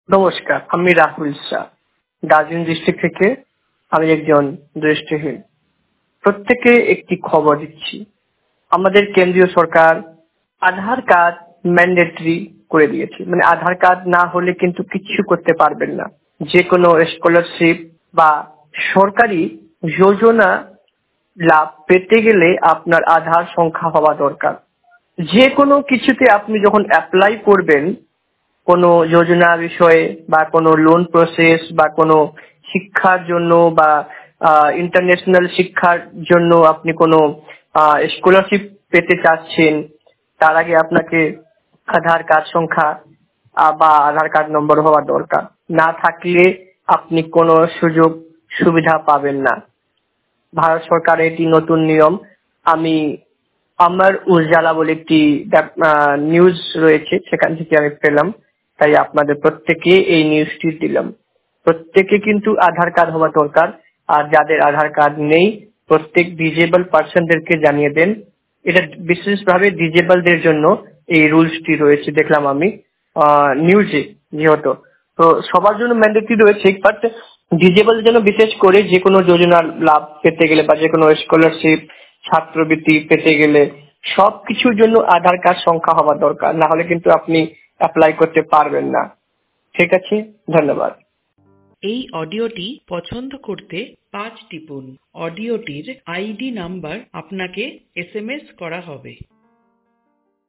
নমস্কার, আমি রাহুল শাহ, দার্জিলিং ডিস্ট্রিক্ট থেকে। আমি একজন দৃষ্টিহীন। প্রত্যেকে একটি খবর দিচ্ছি। আমাদের কেন্দ্রীয় সরকার আধার কার্ড ম্যান্ডেটরি করে দিয়েছে। মানে আধার কার্ড না হলে কিন্তু কিচ্ছু করতে পারবেন না। যে কোনো স্কলারশিপ বা সরকারি যোজনা লাভ পেতে গেলে আপনার আধার সংখ্যা হওয়া দরকার। যে কোনো কিছুতে আপনি যখন অ্যাপ্লাই করবেন, কোনো যোজনা বিষয়ে বা কোনো লোন প্রসেস বা কোনো শিক্ষার জন্য বা ইন্টারন্যাশনাল শিক্ষার জন্য আপনি কোনো স্কলারশিপ পেতে চাচ্ছেন, তার আগে আপনাকে আধার কার্ড সংখ্যা বা আধার কার্ড নম্বর হওয়া দরকার। না থাকলে আপনি কোনো সুযোগ সুবিধা পাবেন না। ভারত সরকারের এটি নতুন নিয়ম। আমি আমার উজালা বলে একটি নিউজ রয়েছে, সেখান থেকে আমি পেলাম, তাই আপনাদের প্রত্যেকে এই নিউজটি দিলাম। প্রত্যেকে কিন্তু আধার কার্ড হওয়া দরকার। আর যাদের আধার কার্ড নেই, প্রত্যেক ডিজেবল পার্সনদেরকে জানিয়ে দেন। এটা বিশেষভাবে ডিজেবলদের জন্য এই রুলসটি রয়েছে, দেখলাম আমি নিউজে। যেহেতু তো সবার জন্য ম্যান্ডেটরি রয়েছে, বাট ডিজেবল জন্য বিশেষ করে যে কোনো যোজনার লাভ পেতে গেলে বা যে কোনো স্কলারশিপ, ছাত্রবৃত্তি পেতে গেলে সবকিছুর জন্য আধার কার্ড সংখ্যা হওয়া দরকার, না হলে কিন্তু আপনি অ্যাপ্লাই করতে পারবেন না। ঠিক আছে, ধন্যবাদ। এই অডিওটি পছন্দ করতে 5 টিপুন। অডিওটির আইডি নাম্বার আপনাকে SMS করা হবে।